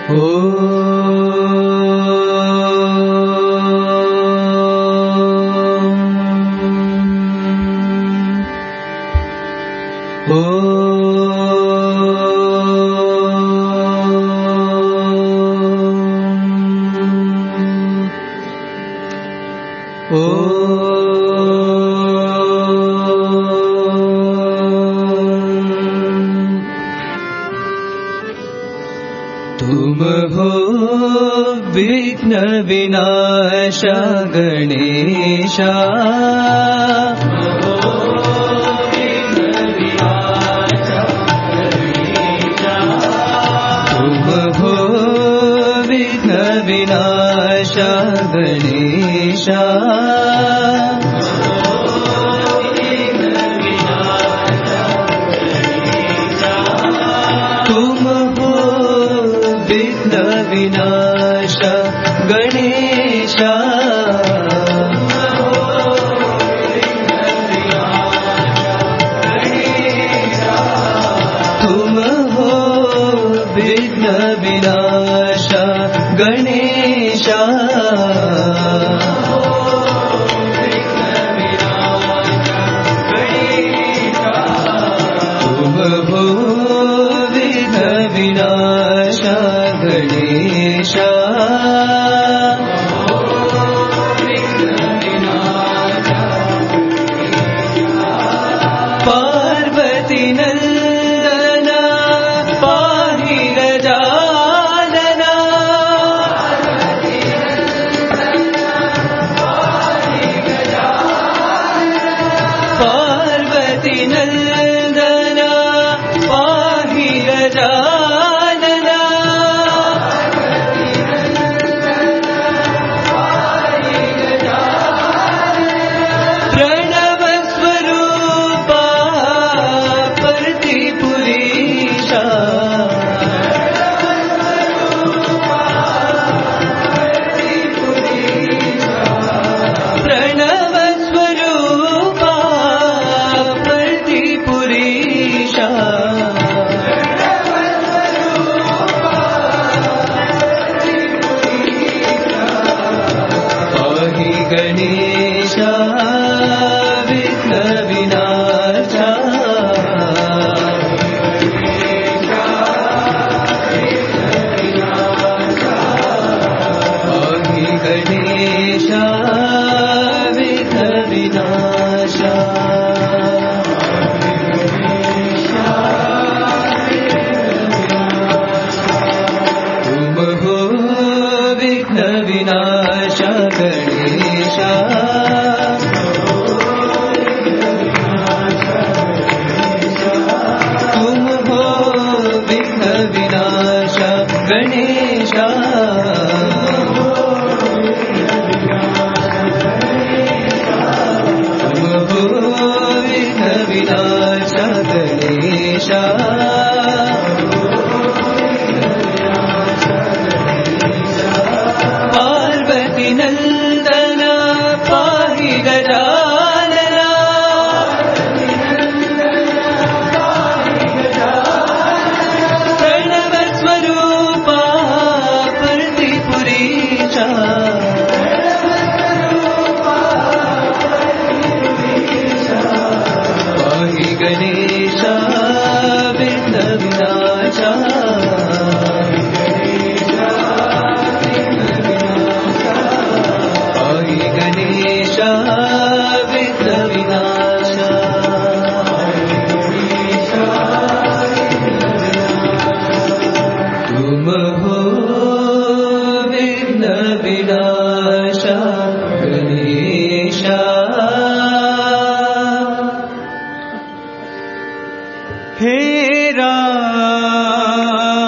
तुम हो विघ्न विनाश गणेशा, तुम हो विघ्न विनाश गणेशा, विनाश गणेशा, तुम हो विघ्न विनाश गणेशा, तुम हो विघ्न विनाश गणेशा, पार्वती नंदना पाहि गजानना, पार्वती नंदना पाहि गजानना, प्रणव स्वरूपा प्रतिपुरीशा, प्रणव स्वरूपा प्रतिपुरीशा, पाहि गणेशा विघ्न विनाशा, पाहि गणेशा विघ्न विनाशा, तुम हो विघ्न विनाश गणेशा, तुम हो विघ्न विनाश गणेशा, तुम हो विघ्न विनाश गणेशा, पार्वती नंदना पाहि गजानना, प्रणव स्वरूपा प्रतिपुरीशा, पाहि गणेशा विघ्न विनाशा, पाहि गणेशा विघ्न विनाशा, तुम हो विघ्न विनाश गणेशा, हे राम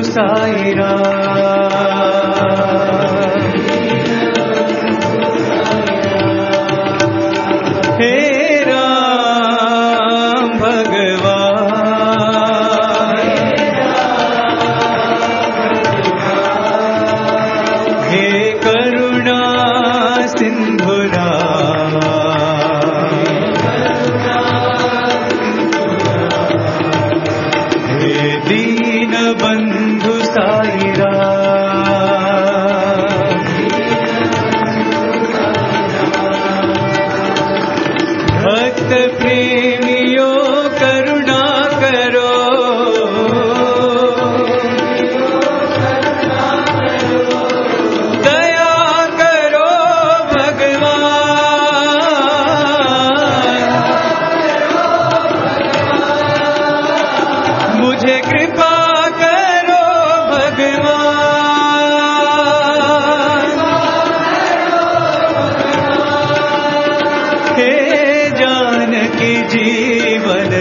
साई राम। हे राम भगवान, हे करुणा सिंधु राम, हे दीन बंधु साई राम। भक्त प्रेमियों करुणा करो, दया करो भगवान, मुझे कृपा करो भगवान। हे जानकी जीवन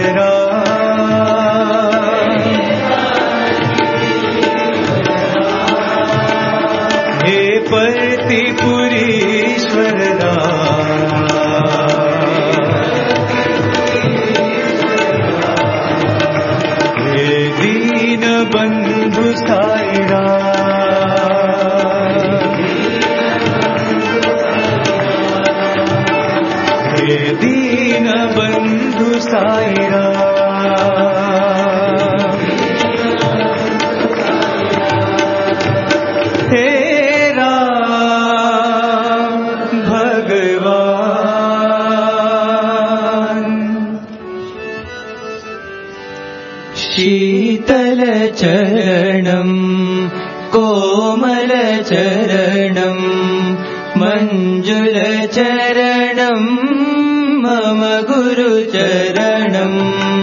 राम, हे परतिपुरीश्वर राम, हे दीन बंधु साई राम, हे दीन बंधु साई राम। हे राम भगवान। शीतल चरणं कोमल चरणं मंजुल चरणं मम गुरु चरणं।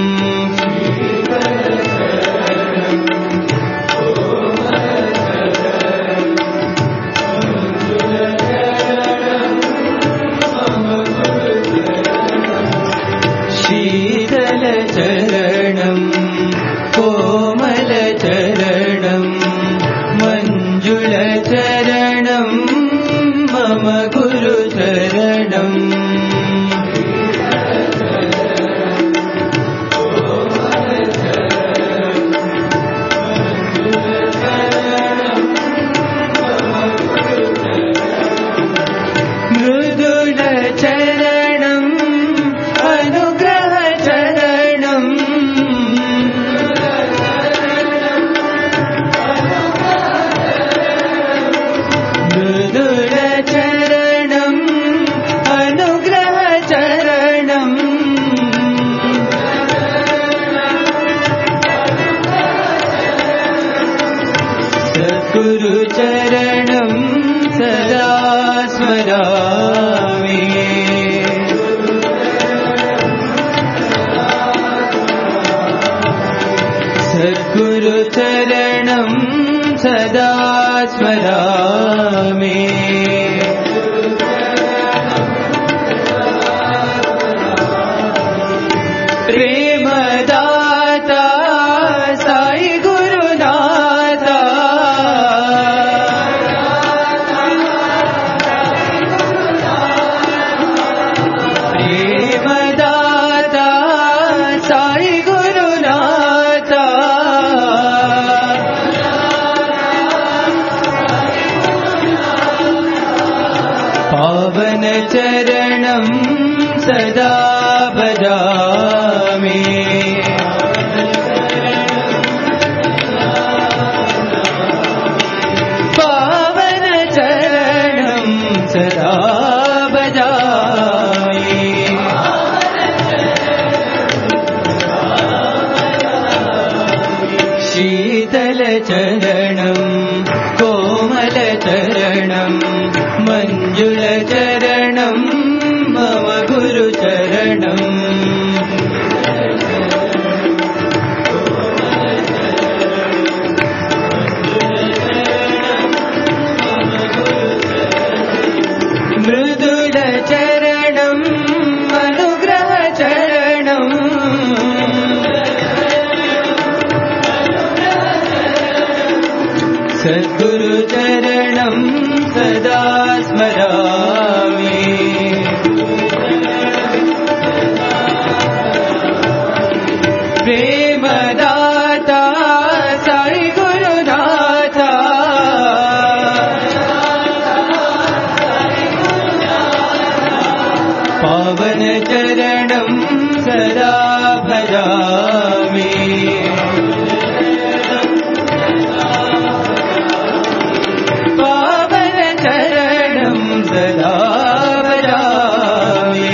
शीतल चरणं कोमल चरणं मंजुल चरणं मम गुरु चरणं। मृदुल चरणं अनुग्रह चरणं, मृदुल चरणं अनुग्रह चरणं, सद्गुरु चरणं सदा स्मरामि। सद्गुरु चरणं सदा स्मरामि। प्रेमदाता साई गुरुनाथा, प्रेमदाता साई गुरुनाथा, पावन चरणं सदा भजामि। पावन चरणं सदा भजामि। शीतल चरणं कोमल चरणं मंजुल चरणं मम गुरु चरणं। मृदुल चरणं अनुग्रह चरणं, सद्गुरुचरणं सदा स्मरामि प्रेमदाता साई गुरुनाथा पावन चरणं सदा भजामि पावन चरणं सदा भजामि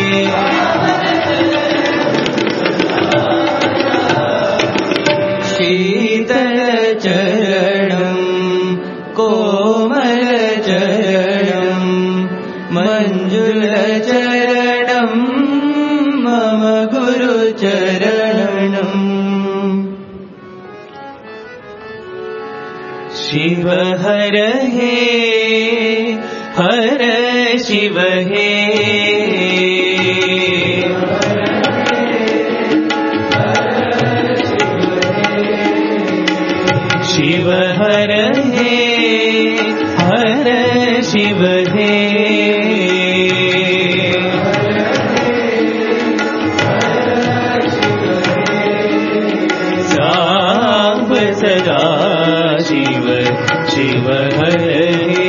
शीतल चरणं कोमल चरणं मंजुल चरणं मम गुरु चरणम् शिव हर हे हर शिव हे शिव हर हे हर शिव हे सांब सदा शिव शिव हर हे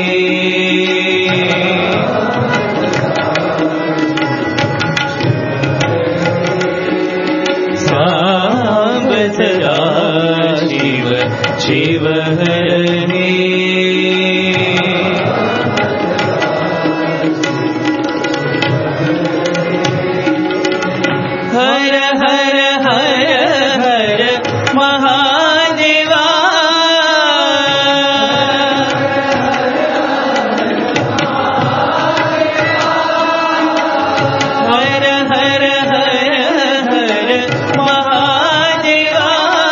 सांब सदा शिव शिव हर हे हर हर हर हर महादेवा हर हर हर हर महादेवा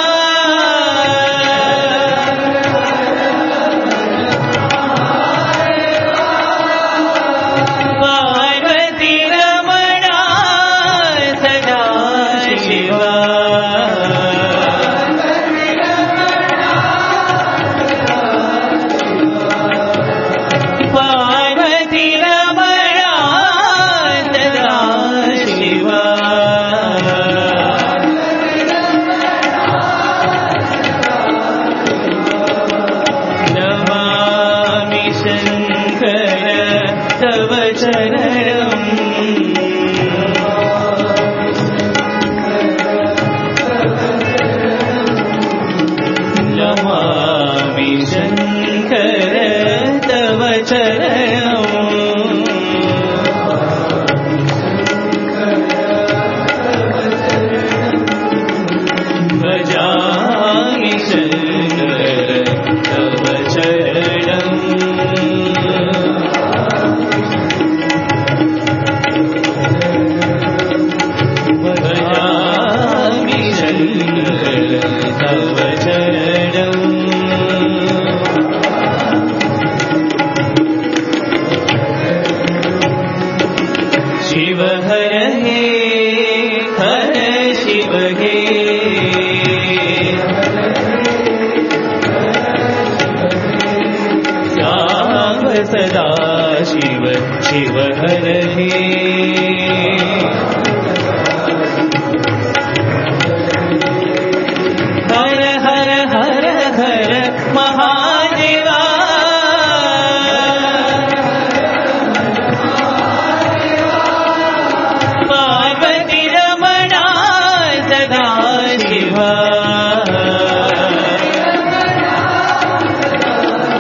पार्वती रमणा सदा शिवा पार्वती रमणा सदा शिवा नमामि शंकर तव चरणम् नमामि शंकर तव चरणम् भजामि शंकर तव चरणम् भजामि शंकर तव चरणम् शिव हर हे हर शिव हे सांब सदा शिव शिव हर हे हर हर हर हर महादेवा पार्वती रमणा सदा शिवा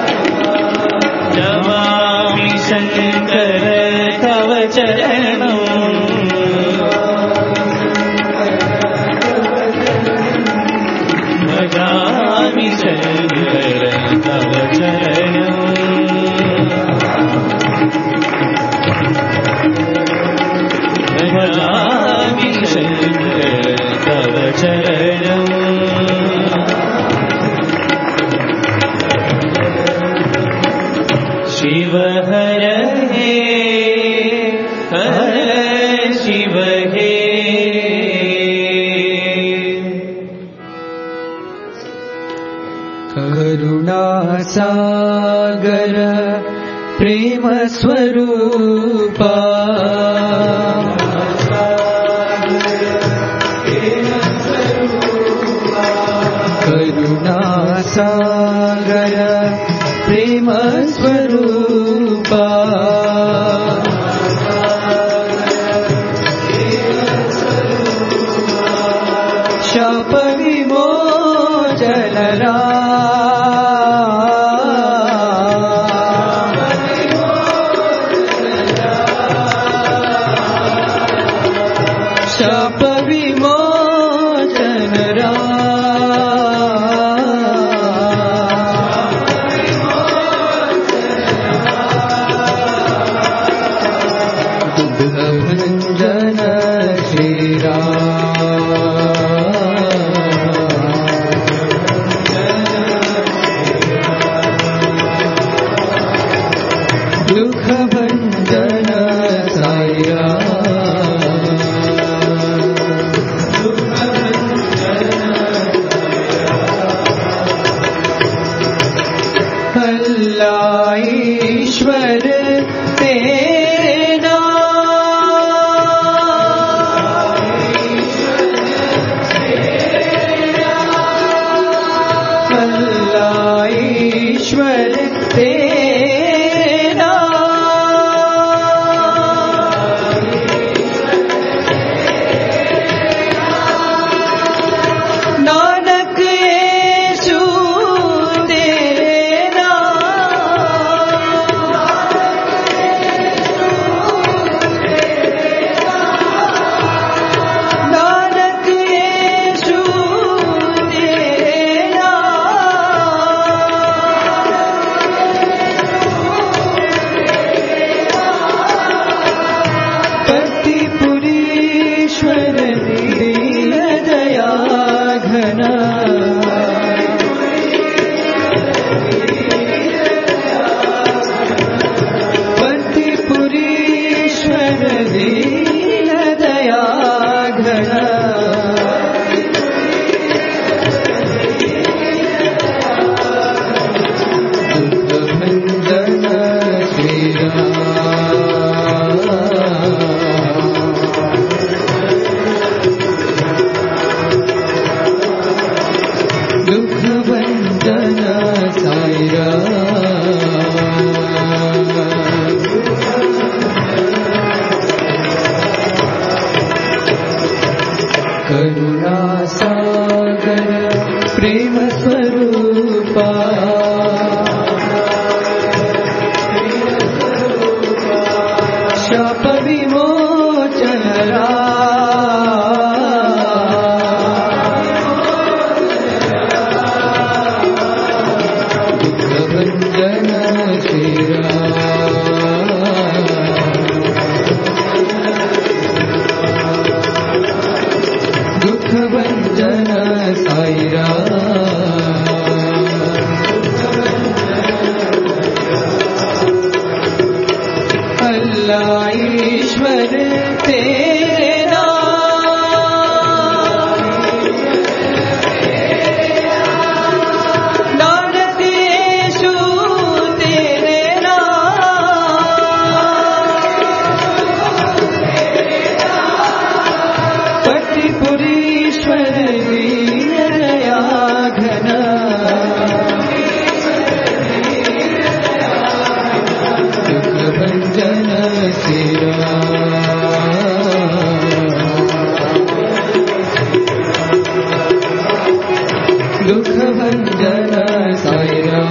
नमामि शंकर तव चरणम् करुणासागर प्रेम स्वरूपा करुणासागर प्रेम स्वरूपा शाप विमोचनरा शाप विमोचनरा दुर्गभञ्जन दुःखभञ्जन साईरा अल्लाह ईश्वर तेरे नाम अल्लाह ईश्वर तेरे नाम नानक येशु तेरे नानक येशु तेरे पतिपुरीश्वर दीन दया घन पतिपुरीश्वर दीन दया घन दुर्गभञ्जन दुःखभञ्जन साईरा करुणासागर प्रेम स्वरूपा शाप विमोचनरा दुःखभञ्जन श्रीरा दुःखभञ्जन साईरा अल्लाह ईश्वर तेरे नाम नानक येशु तेरे नाम पतिपुरीश्वर दीन दया घन दुःखभञ्जन श्रीरा दुःखभञ्जन साईरा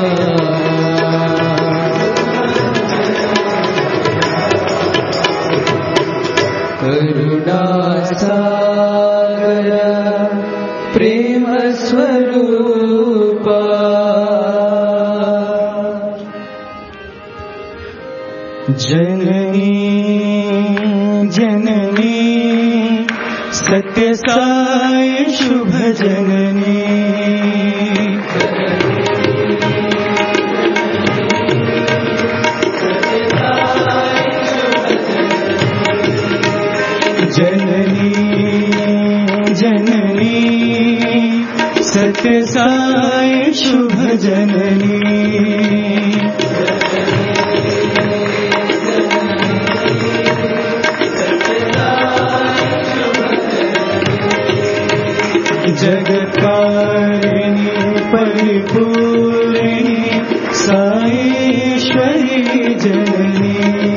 करुणासागर प्रेम स्वरूपा जननी जननी सत्य साई शुभ जननी जननी जननी सत्य साई शुभ जननी जगत्कारिणी परिपूर्णी साईश्वरी जननी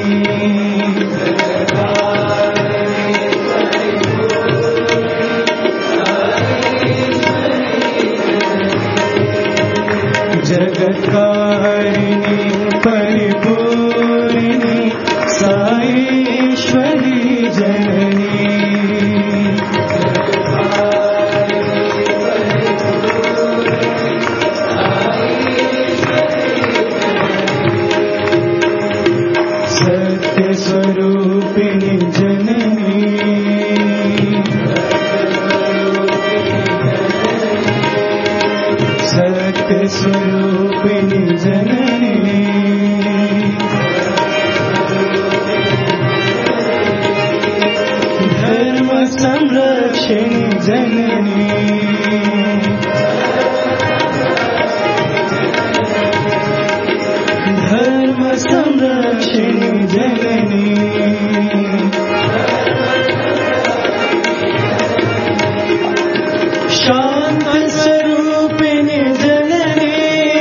जगत्कारिणी परिपूर्णी साईश्वरी जननी स्वरूपिणी जननी सत्य स्वरूपिणी जननी धर्म संरक्षिणी जननी धर्म संरक्षिणी जननी शांत स्वरूपिणी जननी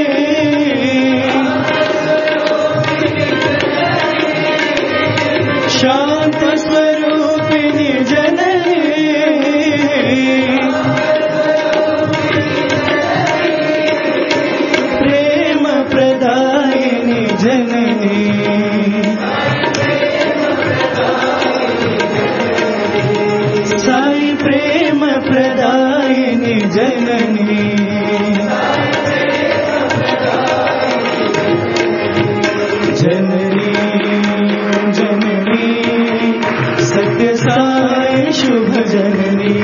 शांत स्वरूपिणी जननी प्रेम प्रदायिनी जननी साई प्रेम प्रदायिनी जननी जननी जननी सत्य साई शुभ जननी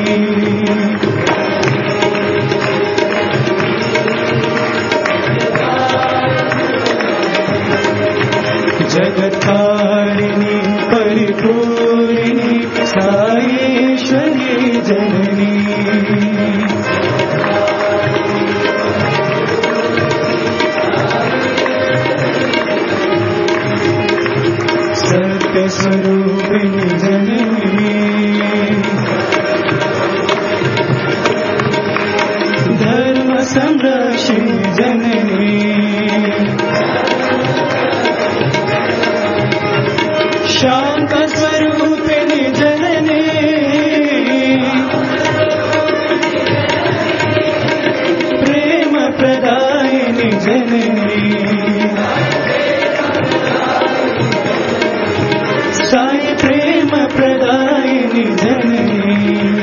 जगत्कारिणी परिपूर्णी साईश्वरी जननी सत्य स्वरूपिणी जननी धर्म संरक्षिणी जननी शांत स्वरूपिणी जननी प्रेम प्रदायिनी जननी साई प्रेम प्रदायिनी जननी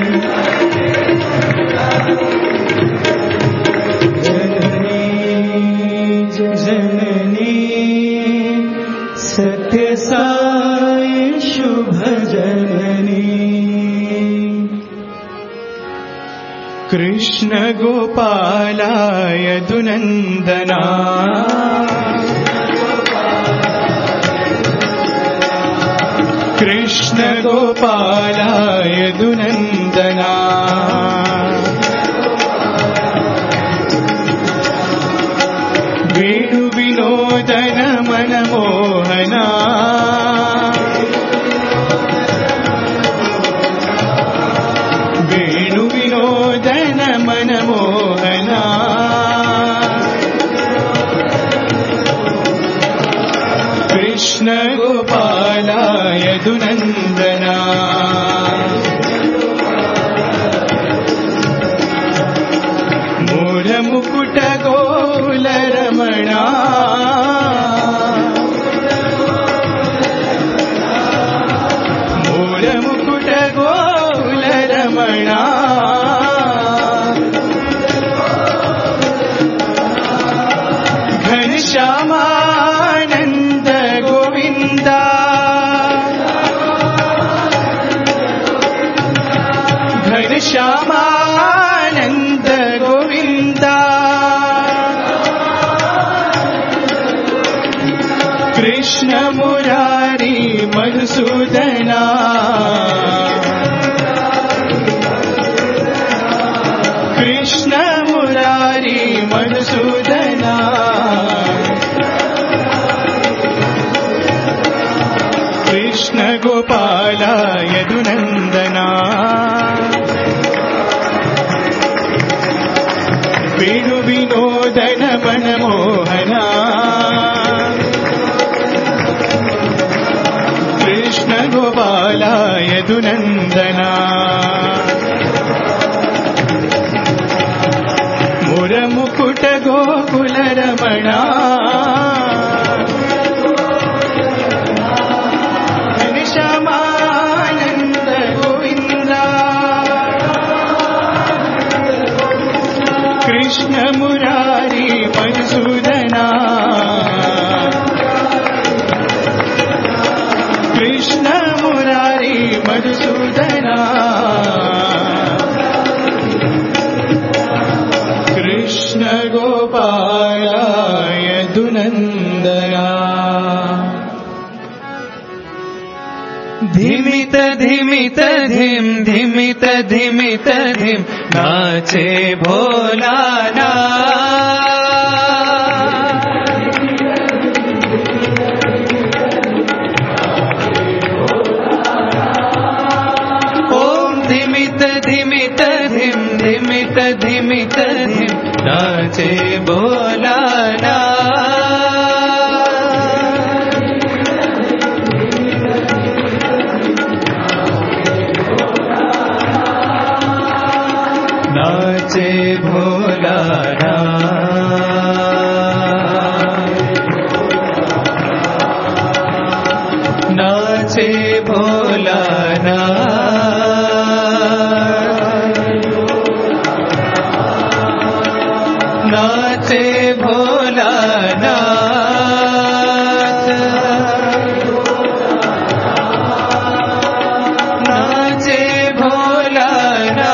जननी जननी सत्य साई शुभ जननी कृष्ण गोपालाय दुनंदना कृष्ण गोपालाय दुनंदना वेणु विनोदन मनमोहना वेणु विनोदन मनमोहना कृष्ण गोपालाय दुनंदना मोर मुकुट गोल रमणा मोर मुकुट गोल रमणा घनश्यामानंद गोविंदा घनश्यामानंद गोविंदा कृष्ण मुरारी मधुसूदना कृष्ण मुरारी मधुसूदना कृष्ण गोपाला यदुनन्दना वेणु विनोदन मनमोहना कृष्ण गोपाला यदुनन्दना मुरमुकुट गोकुल रमणा घनश्यामानन्द गोविन्दा कृष्ण मुरारी मधुसूदना कृष्ण मुरारी मधुसूदना कृष्ण गोपाला यदुनन्दना धिमित धिमित धिम धिमित धिमित धिम नाचे भोलाना ओम धिमित धिमित धिम धिमित धिमित धिम नाचे भोलाना नाचे भोलाना नाचे भोलाना नाचे भोलाना नाचे भोलाना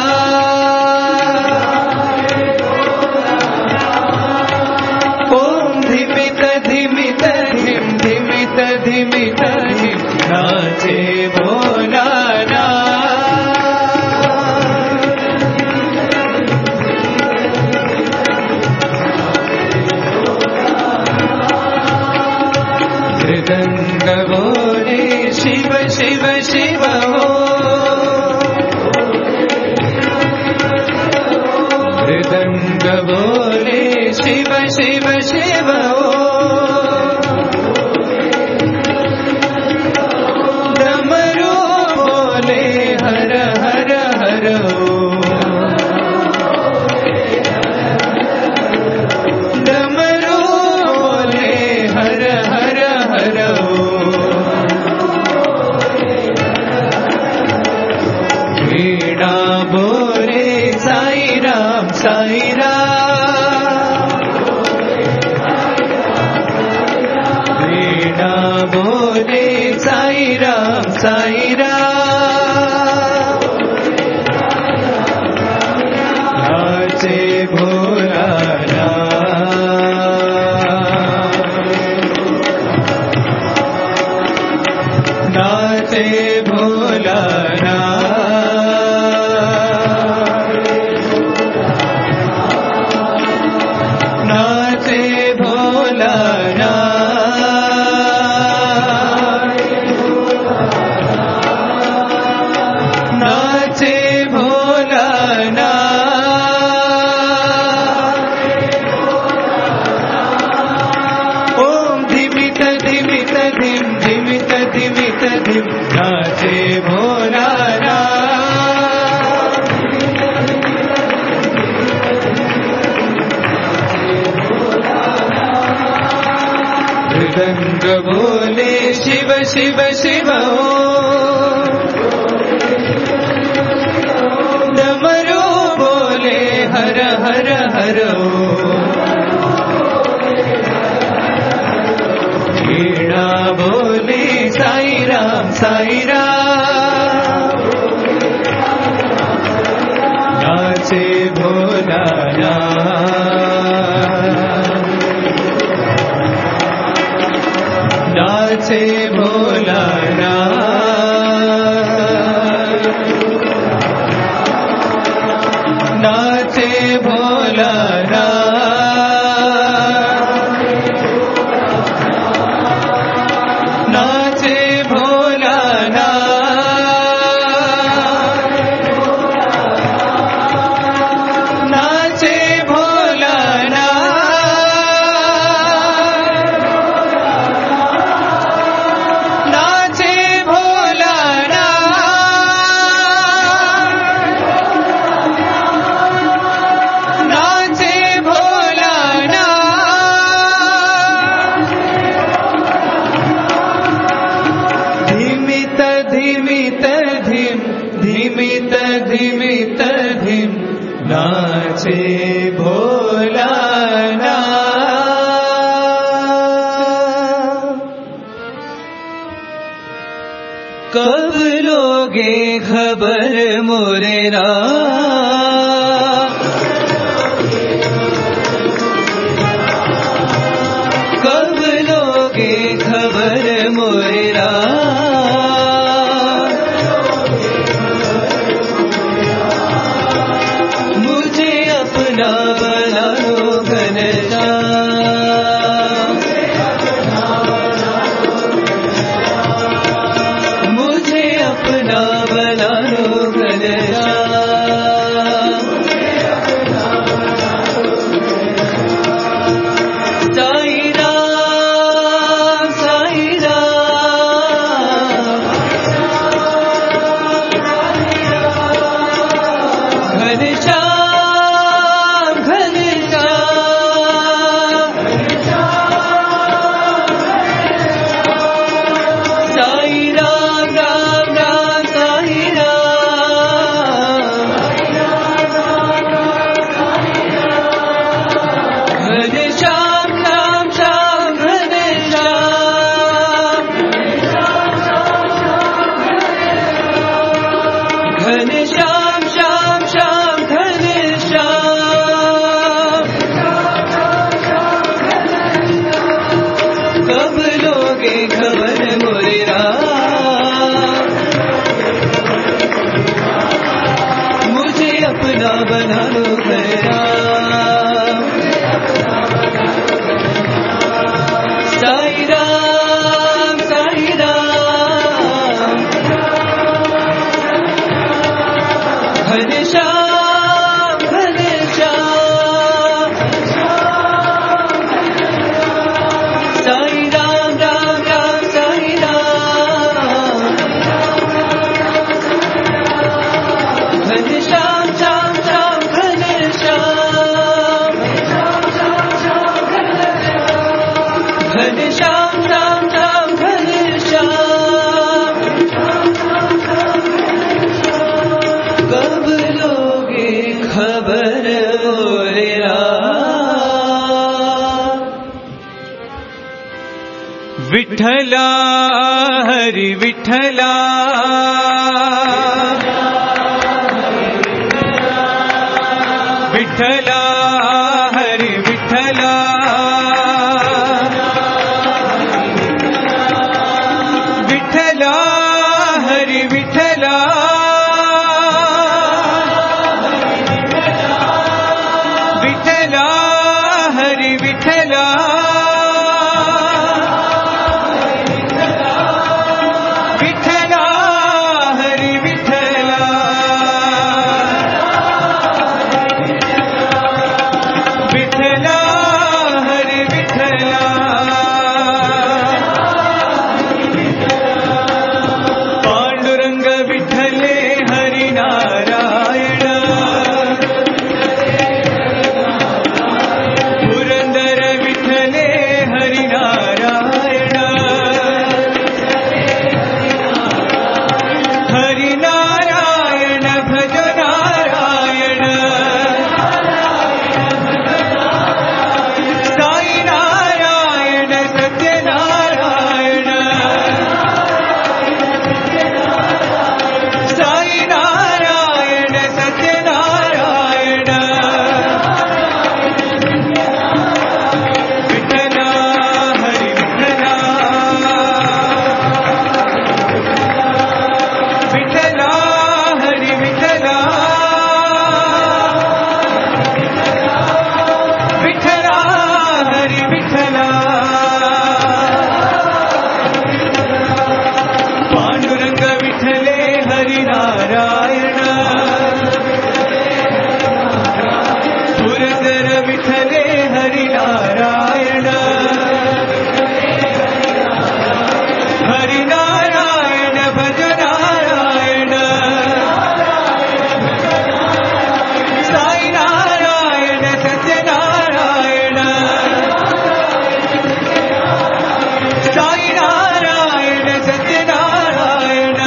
धिमित धिमित धिम धिमित धिमित धिम नाचे भोलाना मृदंग बोले शिव शिव शिव हो मृदंग बोले शिव शिव शिव हो डमरू बोले हर हर हर हो डमरू बोले हर हर हर हो वीणा बोले साई राम साई राम वीणा बोले साई राम साई राम नाचे भोलाना नाचे भोलाना नाचे भोलाना नाचे भोलाना ओम धिमित धिमित धिम धिमित धिमित धिम नाचे भोलाना मृदंग बोले शिव शिव शिव हो डमरू बोले हर हर हर हो वीणा बोले साई राम साई राम नाचे भोलाना नाचे भोलाना नाचे नाचे भोलानाथ, नाचे भोलानाथ, नाचे भोलानाथ, नाचे भोलानाथ, नाचे भोलानाथ। धिमित धिमित धिम, धिमित धिमित धिम, नाचे भोलानाथ। कब लोगे खबर मोरे राम, कब लोगे खबर मोरे राम, मुझे अपना बना लो घनश्याम, मुझे अपना बना लो घनश्याम। साईं राम, साईं राम, घनश्याम, घनश्याम, साईं राम, राम राम, साईं राम, घनश्याम, श्याम श्याम, घनश्याम, घनश्याम, श्याम श्याम, घनश्याम। कब लोगे खबर मोरे राम, मुझे अपना बना लो घनश्याम। साईं राम, साईं राम, घनश्याम, घनश्याम, साईं राम, राम राम, साईं राम, घनश्याम, श्याम श्याम, घनश्याम, घनश्याम, श्याम श्याम, घनश्याम। कब लोगे खबर मोरे राम, विठ्ठला हरि विठ्ठला, विठ्ठला हरि विठ्ठला, विठ्ठला हरि विठ्ठला, विठ्ठला हरि विठ्ठला, विठ्ठला हरि विठ्ठला, विठ्ठला हरि विठ्ठला। पांडुरंग विठ्ठले हरि नारायण, पुरंदर विठ्ठले नारायण विठले हरि नारायण हरि नारायण भज नारायण साई नारायण सत्य नारायण साई नारायण सत्य नारायण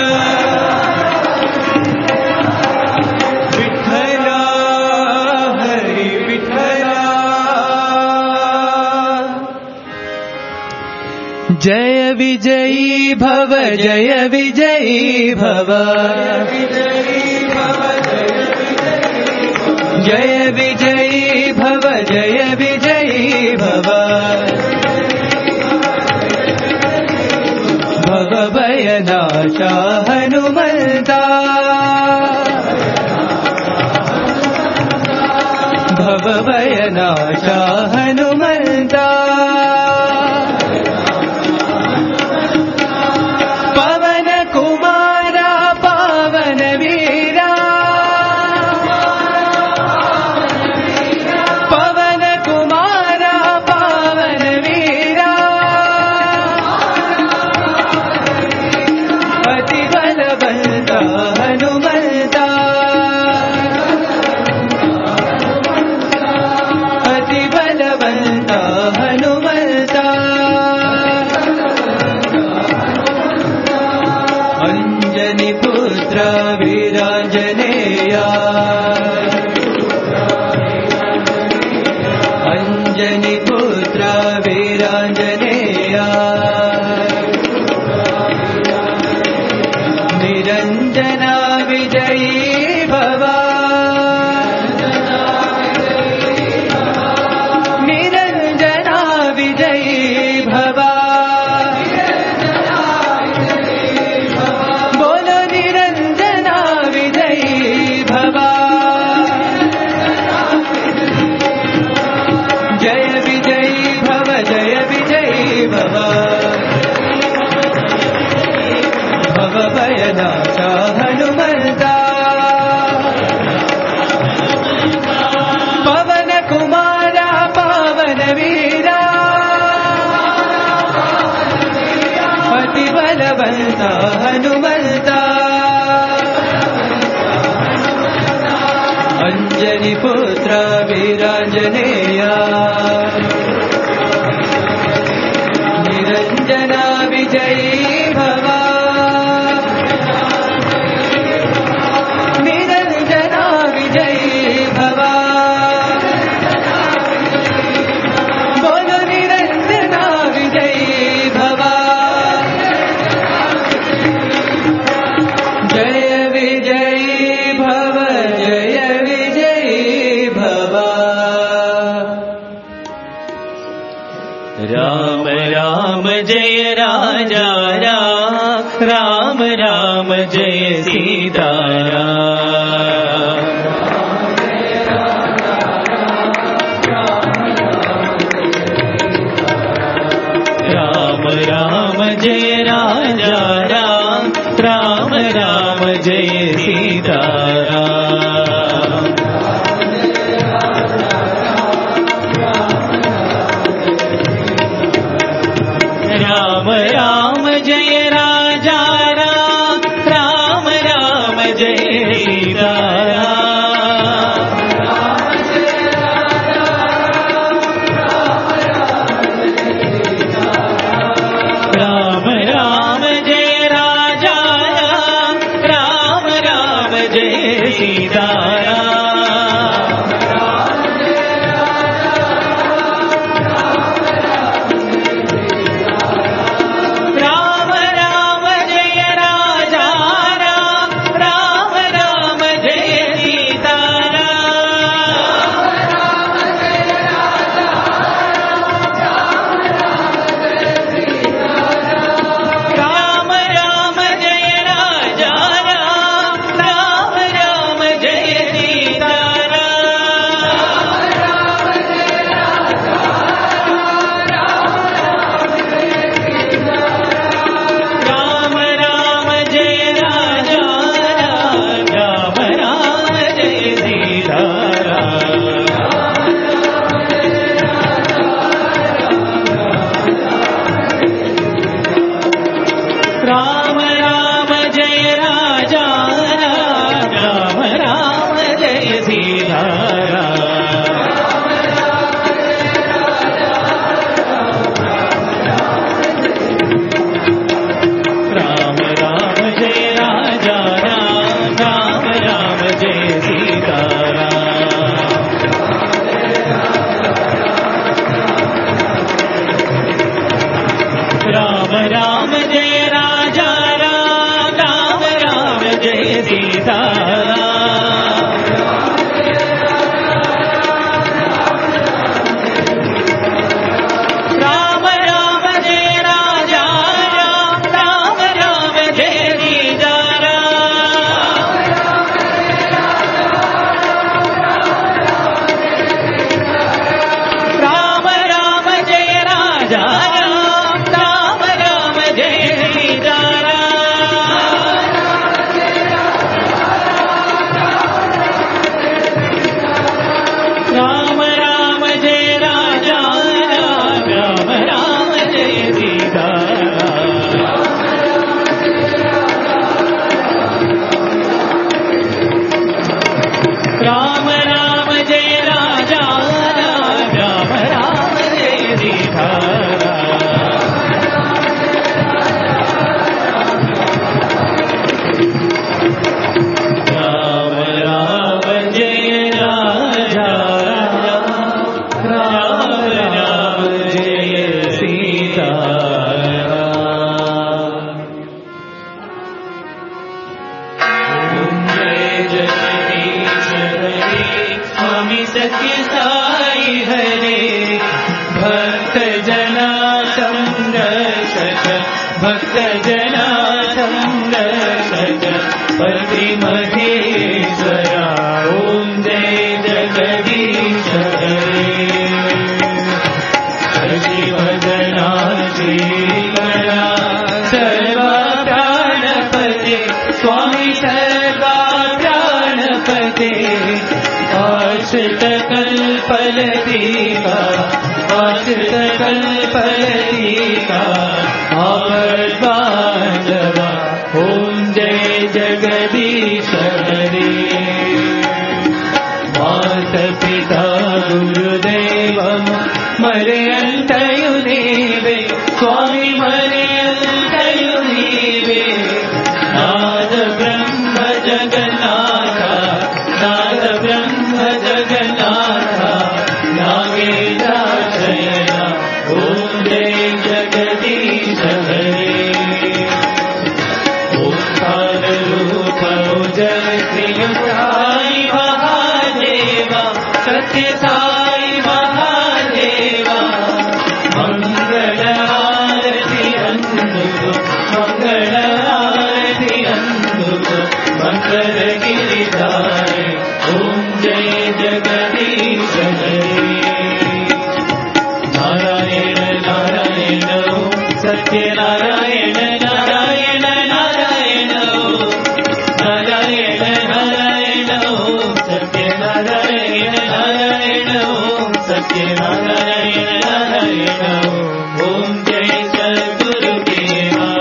विठला हरि विठला जय विजयी भव जय विजयी भव जय विजयी भव जय विजयी भव भव भयनाशा हनुमन्ता भव भयनाशा हनुमन्ता पवन कुमारा पावन वीरा पवन कुमारा पावन वीरा अति बलवंता हनुमन्ता अति बलवंता हनुमन्ता अंजनी पुत्र वीरांजनेया अंजनी पुत्र वीरांजनेया निरंजना विजयी भव निरंजना विजयी भव बोलो निरंजना विजयी भव जय विजयी भव जय विजयी भव भव भयनाशा हनुमन्ता पवन कुमारा पावन वीरा अति बलवंता हनुमन्ता अंजनी पुत्र वीरांजनेया निरंजना विजयी भव निरंजना विजयी भव बोलो निरंजना विजयी भव जय विजयी भव जय विजयी भव राम राम जय राजा राम राम राम जय सीताराम राम राम जय राजा राम राम राम जय सीताराम राम राम जय राजा राम राम राम जय सीताराम राम राम जय राजा राम राम राम जय सीताराम राम राम जय राजा राम राम राम जय सीताराम राम राम जय राजा राम राम राम जय सीताराम सत्य साई हरे भक्त जना संरक्षक भक्त जना संरक्षक पति महेश्वरा ओम जय जगदीश हरे शशिवदना श्रीकरा सर्वा प्राणपते स्वामी सर्वा प्राणपते आश्रित कल्पलतिका आश्रित कल्पलतिका आपद्बान्धवा ओम जय जगदीश हरे मात पिता गुरुदेवम मरे अंतयु देवे स्वामी मरे अंतयु देवे नाद ब्रह्म जगन्नाथा नाद ब्रह्म जगन्नाथा नागेन्द्राशयना ओम जय जगदीश हरे ओंकार रूप जय श्री साई महादेवा सत्य साई महादेवा मंगल आरती अंदुको मंगल आरती अंदुको मंगल गिरिधारे ओम जय जगदीश हरे नारायण नारायण सत्य नारायण नारायण नारायण नारायण नारायण सत्य नारायण नारायण सत्य नारायण नारायण ओम जय सद्गुरुदेवा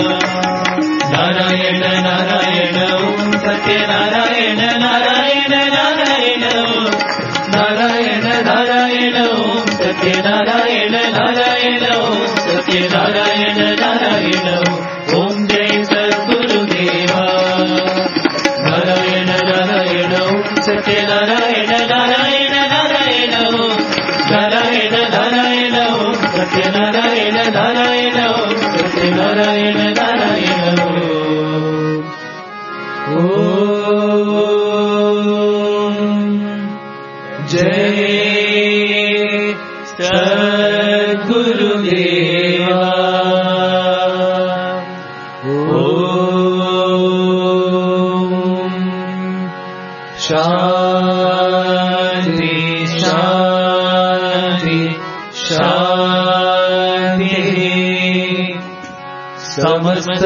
नारायण नारायण सत्य नारायण नारायण नारायण नारायण नारायण सत्य नारायण नारायण सत्य नारायण नारायण ओम जय सद्गुरुदेवा नारायण नारायण सत्य नारायण नारायण नारायण नारायण नारायण सत्य नारायण नारायण सत्य नारायण नारायण जय सद्गुरुदेवा शांति शांति शांति समस्त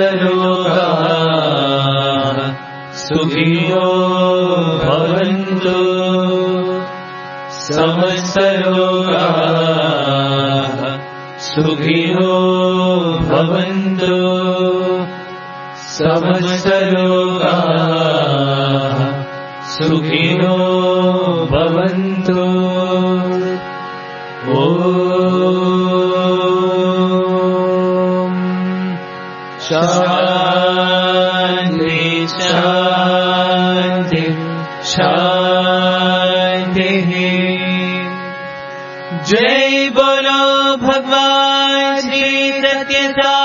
लोकाः सुखिनो भवन्तु समस्त लोकाः सुखिनो भवन्तु समस्त लोकाः सुखिनो भवन्तु ओम शांति शांति शांति जय बोलो भगवान श्री सत्य साई